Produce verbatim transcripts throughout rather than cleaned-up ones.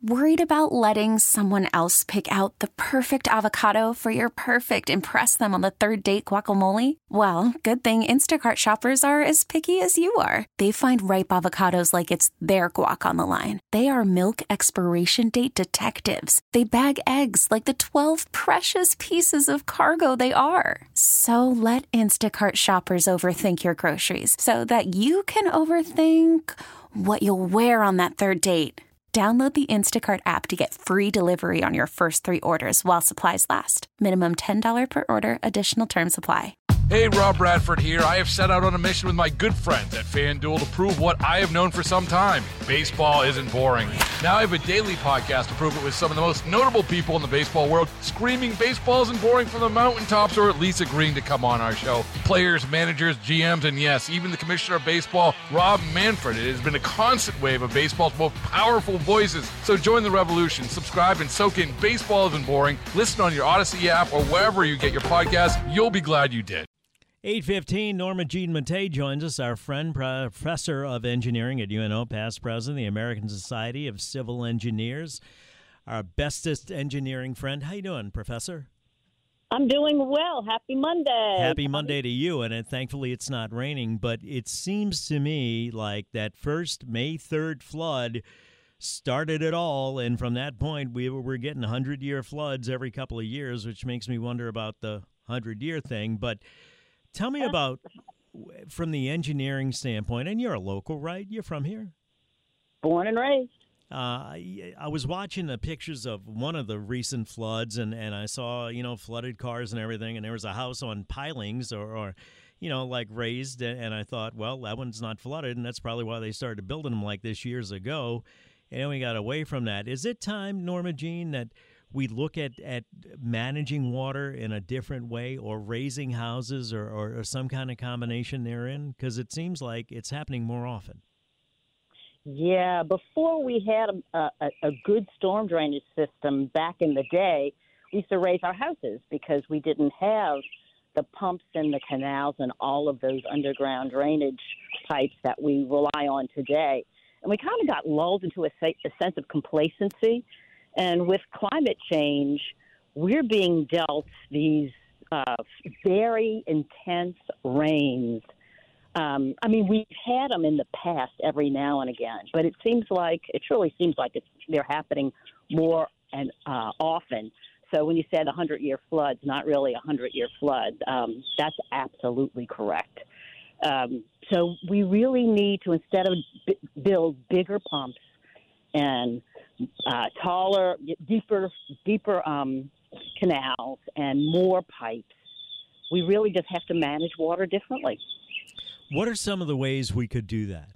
Worried about letting someone else pick out the perfect avocado for your perfect impress them on the third date guacamole? Well, good thing Instacart shoppers are as picky as you are. They find ripe avocados like it's their guac on the line. They are milk expiration date detectives. They bag eggs like the twelve precious pieces of cargo they are. So let Instacart shoppers overthink your groceries so that you can overthink what you'll wear on that third date. Download the Instacart app to get free delivery on your first three orders while supplies last. Minimum ten dollars per order. Additional terms apply. Hey, Rob Bradford here. I have set out on a mission with my good friends at FanDuel to prove what I have known for some time. Baseball isn't boring. Now I have a daily podcast to prove it with some of the most notable people in the baseball world, screaming baseball isn't boring from the mountaintops, or at least agreeing to come on our show. Players, managers, G Ms, and yes, even the commissioner of baseball, Rob Manfred. It has been a constant wave of baseball's most powerful voices. So join the revolution. Subscribe and soak in Baseball Isn't Boring. Listen on your Odyssey app or wherever you get your podcasts. You'll be glad you did. eight fifteen, Norma Jean Matei joins us, our friend, professor of engineering at U N O, past president of the American Society of Civil Engineers, our bestest engineering friend. How you doing, Professor? I'm doing well. Happy Monday. Happy Monday to you, and uh, thankfully it's not raining, but it seems to me like that first May third flood started it all, and from that point we were getting hundred-year floods every couple of years, which makes me wonder about the hundred-year thing, but tell me about, from the engineering standpoint, and you're a local, right? You're from here? Born and raised. Uh, I was watching the pictures of one of the recent floods, and, and I saw, you know, flooded cars and everything, and there was a house on pilings or, or you know, like raised, and I thought, well, that one's not flooded, and that's probably why they started building them like this years ago, and then we got away from that. Is it time, Norma Jean, that we look at, at managing water in a different way, or raising houses, or, or, or some kind of combination therein? Because it seems like it's happening more often. Yeah, before we had a, a, a good storm drainage system back in the day, we used to raise our houses because we didn't have the pumps and the canals and all of those underground drainage pipes that we rely on today. And we kind of got lulled into a, a sense of complacency. And with climate change, we're being dealt these uh, very intense rains. Um, I mean, we've had them in the past every now and again, but it seems like, it truly seems like it's, they're happening more and uh, often. So when you said a hundred-year flood's not really a hundred-year flood, um, that's absolutely correct. Um, so we really need to, instead of b- build bigger pumps and uh, taller, deeper, deeper um, canals and more pipes, we really just have to manage water differently. What are some of the ways we could do that?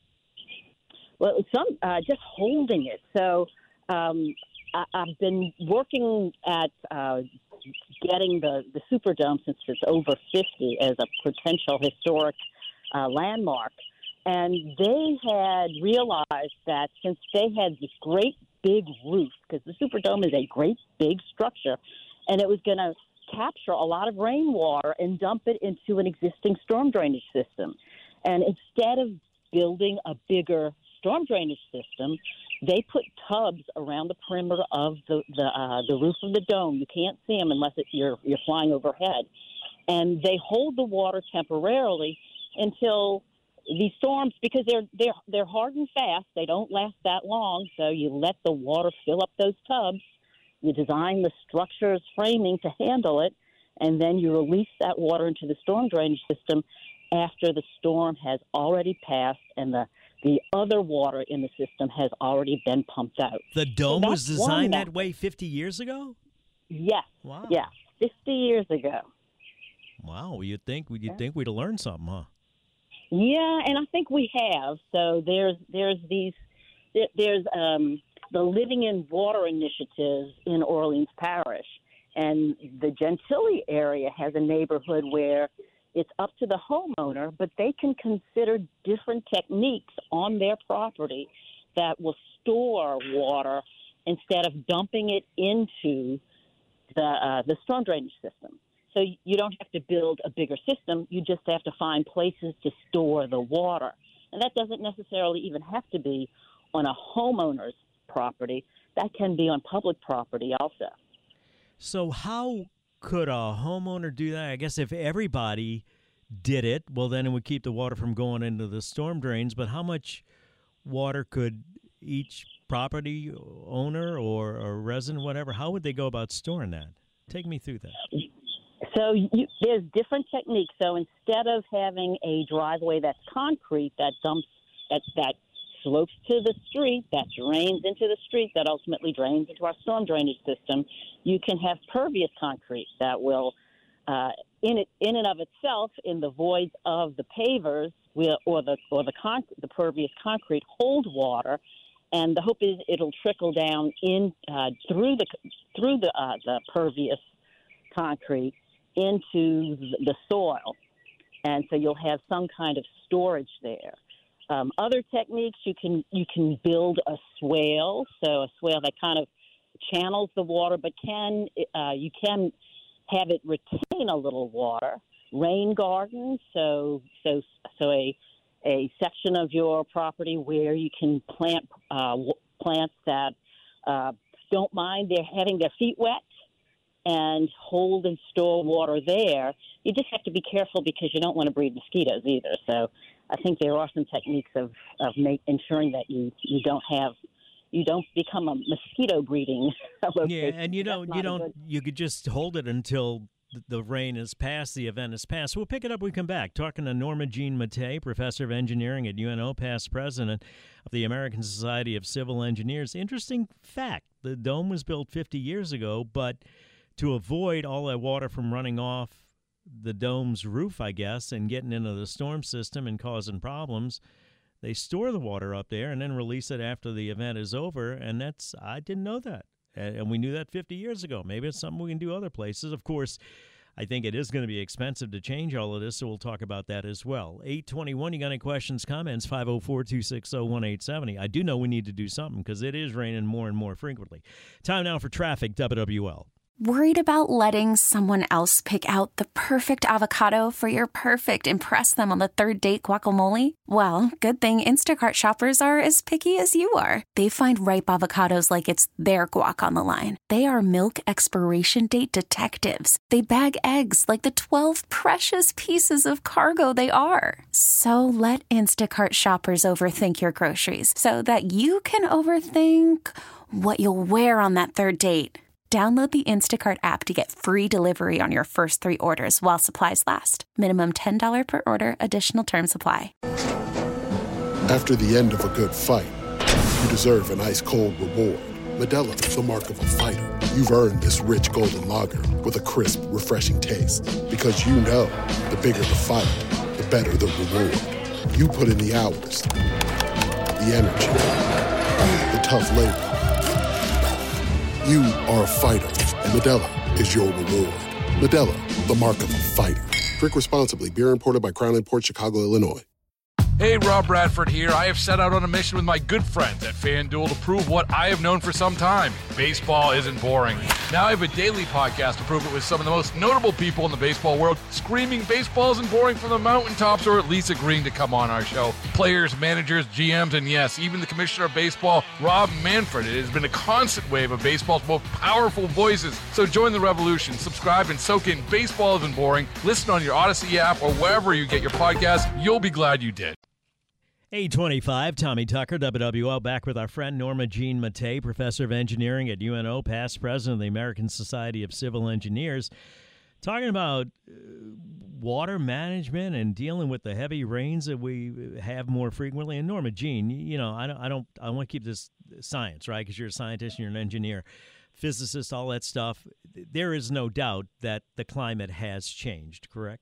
Well, some uh, just holding it. So um, I, I've been working at uh, getting the, the Superdome since it's over fifty as a potential historic uh, landmark. And they had realized that since they had this great big roof, because the Superdome is a great big structure, and it was going to capture a lot of rainwater and dump it into an existing storm drainage system. And instead of building a bigger storm drainage system, they put tubs around the perimeter of the the, uh, the roof of the dome. You can't see them unless it, you're you're flying overhead, and they hold the water temporarily until these storms, because they're they're they're hard and fast. They don't last that long. So you let the water fill up those tubs. You design the structure's framing to handle it, and then you release that water into the storm drainage system after the storm has already passed and the, the other water in the system has already been pumped out. The dome so was designed that way fifty years ago? Yes. Wow. Yes, fifty years ago. Wow. You'd think, you'd think we'd have learned something, huh? Yeah, and I think we have. So there's there's these there's um, the Living in Water initiatives in Orleans Parish, and the Gentilly area has a neighborhood where it's up to the homeowner, but they can consider different techniques on their property that will store water instead of dumping it into the uh, the storm drainage system. So you don't have to build a bigger system. You just have to find places to store the water. And that doesn't necessarily even have to be on a homeowner's property, that can be on public property also. So how could a homeowner do that? I guess if everybody did it, well, then it would keep the water from going into the storm drains. But how much water could each property owner or, or resident, whatever, how would they go about storing that? Take me through that. So you, there's different techniques. So instead of having a driveway that's concrete that dumps, that, that slopes to the street, that drains into the street, that ultimately drains into our storm drainage system, you can have pervious concrete that will, uh, in it, in and of itself, in the voids of the pavers will, or the or the con- the pervious concrete, hold water, and the hope is it'll trickle down in uh, through the through the uh, the pervious concrete into the soil, and so you'll have some kind of storage there. Um, other techniques, you can you can build a swale, so a swale that kind of channels the water, but can uh, you can have it retain a little water. Rain gardens, so so so a a section of your property where you can plant uh, plants that uh, don't mind they're having their feet wet and hold and store water there. You just have to be careful because you don't want to breed mosquitoes either. So I think there are some techniques of, of make, ensuring that you, you don't have you don't become a mosquito breeding location. Yeah, and you don't you don't good. you could just hold it until the rain is past, the event is past. We'll pick it up when we come back. Talking to Norma Jean Mattei, professor of engineering at U N O, past president of the American Society of Civil Engineers. Interesting fact, the dome was built fifty years ago, but to avoid all that water from running off the dome's roof, I guess, and getting into the storm system and causing problems, they store the water up there and then release it after the event is over, and that's, I didn't know that. And we knew that fifty years ago. Maybe it's something we can do other places. Of course, I think it is going to be expensive to change all of this, so we'll talk about that as well. eight twenty-one, you got any questions, comments? five oh four, two six oh, one eight seven oh. I do know we need to do something because it is raining more and more frequently. Time now for traffic, W W L. Worried about letting someone else pick out the perfect avocado for your perfect impress them on the third date guacamole? Well, good thing Instacart shoppers are as picky as you are. They find ripe avocados like it's their guac on the line. They are milk expiration date detectives. They bag eggs like the twelve precious pieces of cargo they are. So let Instacart shoppers overthink your groceries so that you can overthink what you'll wear on that third date. Download the Instacart app to get free delivery on your first three orders while supplies last. Minimum ten dollars per order. Additional terms apply. After the end of a good fight, you deserve an ice-cold reward. Modelo is the mark of a fighter. You've earned this rich golden lager with a crisp, refreshing taste. Because you know, the bigger the fight, the better the reward. You put in the hours, the energy, the tough labor. You are a fighter, and Modelo is your reward. Modelo, the mark of a fighter. Drink responsibly. Beer imported by Crown Imports, Chicago, Illinois. Hey, Rob Bradford here. I have set out on a mission with my good friends at FanDuel to prove what I have known for some time. Baseball isn't boring. Now I have a daily podcast to prove it with some of the most notable people in the baseball world, screaming baseball isn't boring from the mountaintops, or at least agreeing to come on our show. Players, managers, G Ms, and yes, even the commissioner of baseball, Rob Manfred. It has been a constant wave of baseball's most powerful voices. So join the revolution. Subscribe and soak in Baseball Isn't Boring. Listen on your Odyssey app or wherever you get your podcasts. You'll be glad you did. eight twenty-five, Tommy Tucker, W W L, back with our friend Norma Jean Mattei, professor of engineering at U N O, past president of the American Society of Civil Engineers, talking about uh, water management and dealing with the heavy rains that we have more frequently. And Norma Jean, you know, I don't, I don't, I want to keep this science, right? Because you're a scientist, you're an engineer, physicist, all that stuff. There is no doubt that the climate has changed, correct?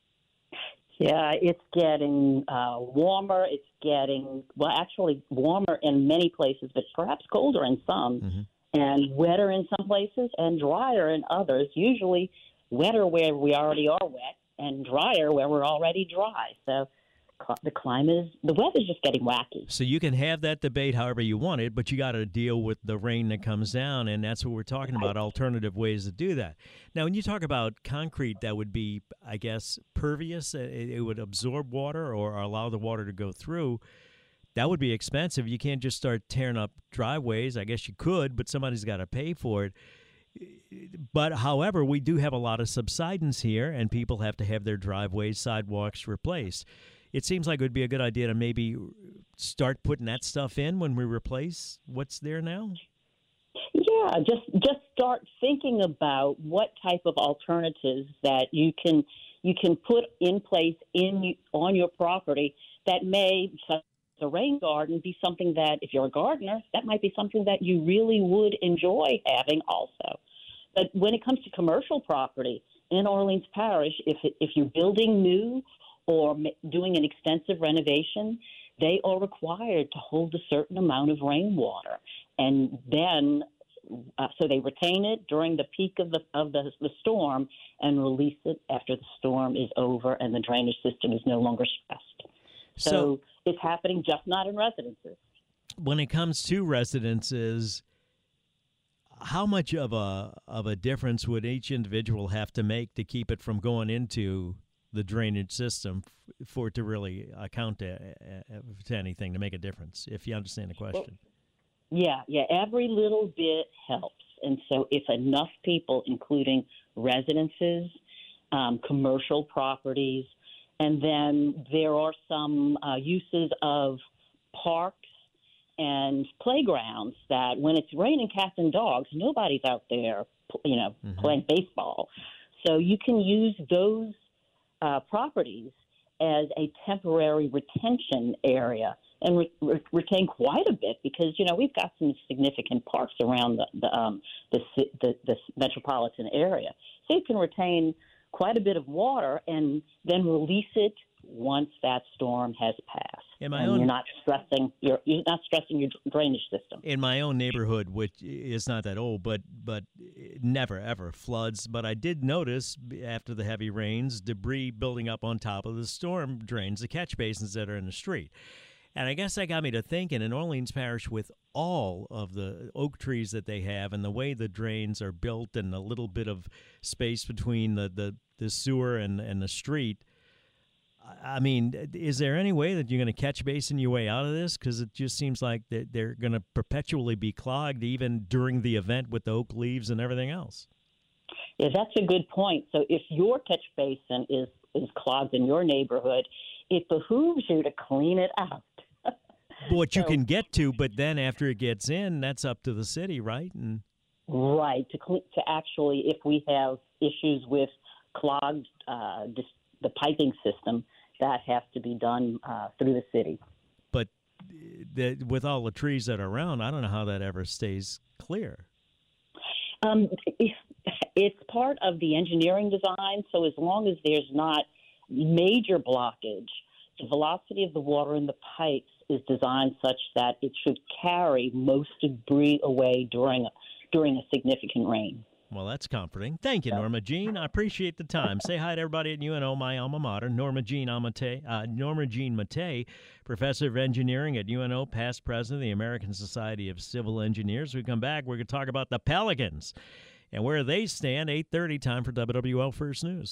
Yeah, it's getting uh, warmer. It's getting, well, actually warmer in many places, but perhaps colder in some, mm-hmm. and wetter in some places and drier in others, usually wetter where we already are wet and drier where we're already dry. So the climate is, the weather's just getting wacky. So you can have that debate however you want it, but you got to deal with the rain that comes down, and that's what we're talking about, alternative ways to do that. Now, when you talk about concrete that would be, I guess, pervious, it, it would absorb water or allow the water to go through, that would be expensive. You can't just start tearing up driveways. I guess you could, but somebody's got to pay for it. But, however, we do have a lot of subsidence here, and people have to have their driveways, sidewalks replaced. It seems like it would be a good idea to maybe start putting that stuff in when we replace what's there now. Yeah, just just start thinking about what type of alternatives that you can you can put in place in on your property that may, such as a rain garden, be something that, if you're a gardener, that might be something that you really would enjoy having also. But when it comes to commercial property in Orleans Parish, if it, if you're building new or doing an extensive renovation, they are required to hold a certain amount of rainwater, and then uh, so they retain it during the peak of the of the, the storm and release it after the storm is over and the drainage system is no longer stressed. So, so it's happening, just not in residences. When it comes to residences, how much of a of a difference would each individual have to make to keep it from going into the drainage system for it to really account to, uh, to anything, to make a difference, if you understand the question? Well, yeah, yeah, every little bit helps. And so if enough people, including residences, um, commercial properties, and then there are some uh, uses of parks and playgrounds that when it's raining cats and dogs, nobody's out there, you know, mm-hmm. playing baseball. So you can use those Uh, properties as a temporary retention area and re- re- retain quite a bit because, you know, we've got some significant parks around the the, um, the, the the metropolitan area. So you can retain quite a bit of water and then release it once that storm has passed. In my and own, you're not stressing you're, you're not stressing your drainage system. In my own neighborhood, which is not that old, but but never ever floods. But I did notice after the heavy rains, debris building up on top of the storm drains, the catch basins that are in the street. And I guess that got me to thinking, in Orleans Parish, with all of the oak trees that they have and the way the drains are built and a little bit of space between the, the, the sewer and, and the street, I mean, is there any way that you're going to catch basin your way out of this? Because it just seems like they're going to perpetually be clogged even during the event with the oak leaves and everything else. Yeah, that's a good point. So if your catch basin is, is clogged in your neighborhood, it behooves you to clean it out. What you so, can get to, but then after it gets in, that's up to the city, right? And right, to clean, to actually, if we have issues with clogged uh, dis- the piping system, that has to be done uh, through the city. But the, with all the trees that are around, I don't know how that ever stays clear. Um, it's part of the engineering design, so as long as there's not major blockage, the velocity of the water in the pipes is designed such that it should carry most debris away during during a significant rain. Well, that's comforting. Thank you, Norma Jean. I appreciate the time. Say hi to everybody at U N O, my alma mater. Norma Jean Amate, uh, Norma Jean Mate, professor of engineering at U N O, past president of the American Society of Civil Engineers. We come back, we're going to talk about the Pelicans and where they stand. eight thirty, time for W W L First News.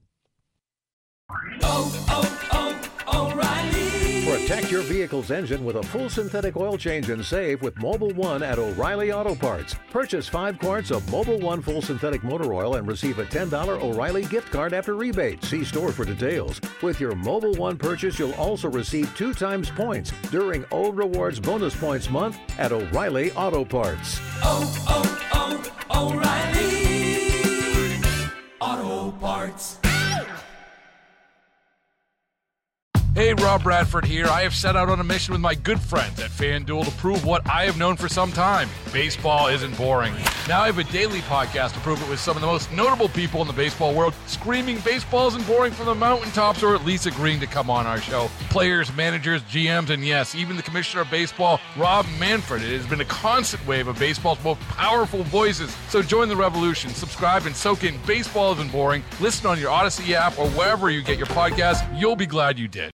Oh, oh, oh, O'Reilly. Protect your vehicle's engine with a full synthetic oil change and save with Mobil one at O'Reilly Auto Parts. Purchase five quarts of Mobil one full synthetic motor oil and receive a ten dollars O'Reilly gift card after rebate. See store for details. With your Mobil one purchase, you'll also receive two times points during O Rewards Bonus Points Month at O'Reilly Auto Parts. Oh, oh, oh, O'Reilly Auto Parts. Hey, Rob Bradford here. I have set out on a mission with my good friends at FanDuel to prove what I have known for some time. Baseball isn't boring. Now I have a daily podcast to prove it with some of the most notable people in the baseball world, screaming baseball isn't boring from the mountaintops, or at least agreeing to come on our show. Players, managers, G Ms, and yes, even the commissioner of baseball, Rob Manfred. It has been a constant wave of baseball's most powerful voices. So join the revolution. Subscribe and soak in Baseball Isn't Boring. Listen on your Odyssey app or wherever you get your podcasts. You'll be glad you did.